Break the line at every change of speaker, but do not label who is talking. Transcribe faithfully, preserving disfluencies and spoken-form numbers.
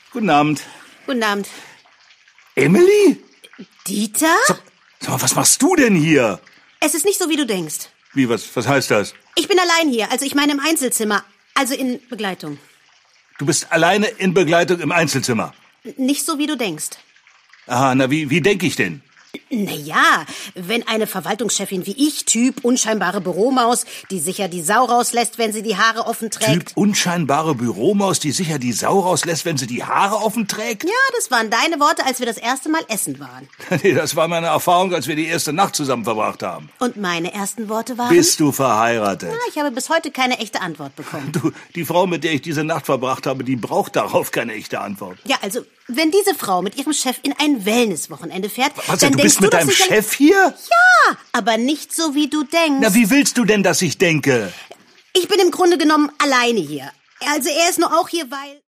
Guten Abend.
Guten Abend.
Emily?
Dieter?
Sag, sag mal, was machst du denn hier?
Es ist nicht so, wie du denkst.
Wie, was, was heißt das?
Ich bin allein hier, also ich meine im Einzelzimmer. Also in Begleitung.
Du bist alleine in Begleitung im Einzelzimmer?
Nicht so, wie du denkst.
Aha, na, wie, wie denke ich denn?
Naja, wenn eine Verwaltungschefin wie ich, Typ unscheinbare Büromaus, die sicher die Sau rauslässt, wenn sie die Haare offen trägt.
Typ unscheinbare Büromaus, die sicher die Sau rauslässt, wenn sie die Haare offen trägt?
Ja, das waren deine Worte, als wir das erste Mal essen waren.
Nee, das war meine Erfahrung, als wir die erste Nacht zusammen verbracht haben.
Und meine ersten Worte waren?
Bist du verheiratet?
Ja, ich habe bis heute keine echte Antwort bekommen.
Du, die Frau, mit der ich diese Nacht verbracht habe, die braucht darauf keine echte Antwort.
Ja, also, wenn diese Frau mit ihrem Chef in ein Wellnesswochenende fährt,
Was,
dann
du
denkst
bist mit
du
deinem
doch sicher-
Chef hier?
Ja, aber nicht so, wie du denkst.
Na, wie willst du denn, dass ich denke?
Ich bin im Grunde genommen alleine hier. Also er ist nur auch hier, weil...